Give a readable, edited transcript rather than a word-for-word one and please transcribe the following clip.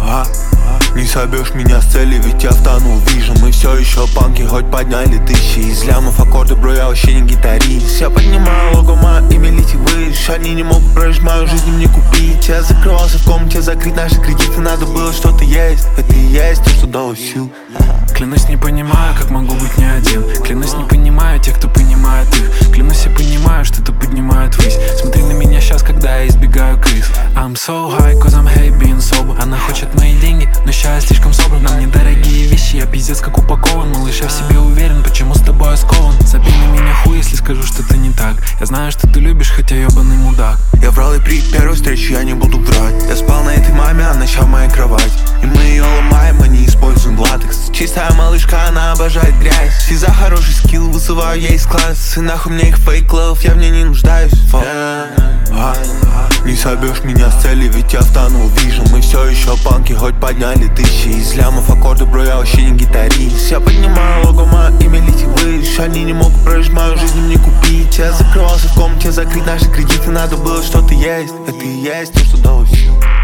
Не собьешь меня с цели, ведь я втонул, вижу. Мы все еще панки, хоть подняли тысячи из лямов. Аккорды, бро, я вообще не гитарист. Я поднимаю лого, моя имя летит выше. Они не могут прожить мою жизнь, мне купить. Я закрывался в комнате, закрыть наши кредиты. Надо было что-то есть, это и есть то, что дало сил. Клянусь, не понимаю, как могу быть не один. Клянусь, не понимаю тех, кто понимает их. Клянусь, я понимаю, что это поднимает ввысь. Смотри на меня сейчас, когда я избегаю крыс. I'm so high, cause I'm hate being sober. Она хочет мои деньги, но ща я слишком собран. Нам недорогие вещи, я пиздец как упакован. Малыш, я в себе уверен, почему с тобой скован. Забей на меня хуй, если скажу, что это не так. Я знаю, что ты любишь, хотя ебаный мудак. Я врал и при первой встрече, я не буду врать. Я спал на этой маме, она ща в моей кровать. И мы ее ломаем, мы не используем латекс. Чистая малышка, она обожает грязь. И за хороший скилл высываю ей из класса. И нахуй мне их фейк лов, я в ней не нуждаюсь. Не собьешь меня с цели, ведь я втонул, вижу. Мы все еще панки, хоть подняли тысячи из лямов. Аккорды, бро, я вообще не гитарист. Я поднимаю лого, мое имя летит выше. Они не могут прожить мою жизнь, мне купить. Я закрывался в комнате, закрыть наши кредиты. Надо было что-то есть, это и есть то, что дало сил.